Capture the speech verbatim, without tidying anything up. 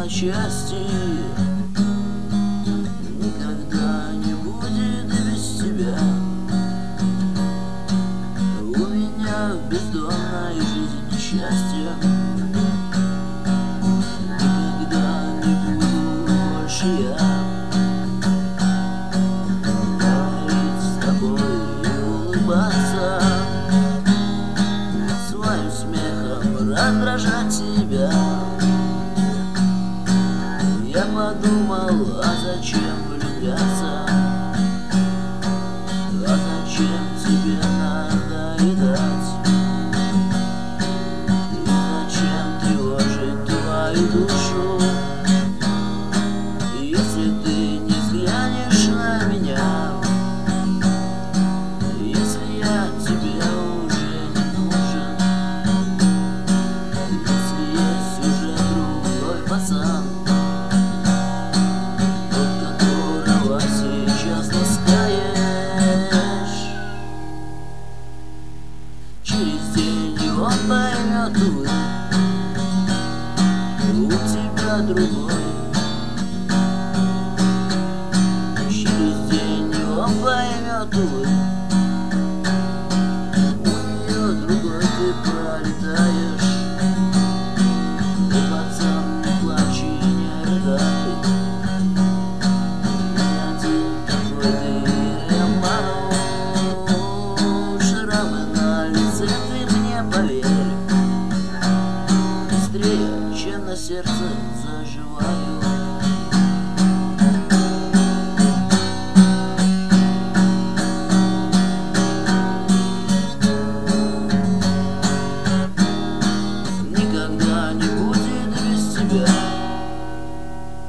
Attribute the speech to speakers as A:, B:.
A: части. Никогда не будет без тебя. У меня в бездонной жизни счастья. Никогда не буду больше я говорить с тобой и улыбаться, своим смехом раздражать тебя. Я подумал, а зачем влюбляться? А зачем тебе надоедать? И зачем тревожить твою душу, если ты не взглянешь на меня? Если я тебе уже не нужен, если есть уже другой пацан, через день он поймет, увы, у тебя другой. Через день он поймет, увы, у нее другой. Ты пролетаешь, ты, пацан, не плачь и не рыдай. Не один такой ты, Роману, шрамы на лице, ты мне поверь, быстрее, чем на сердце заживаю. Никогда не будет без тебя.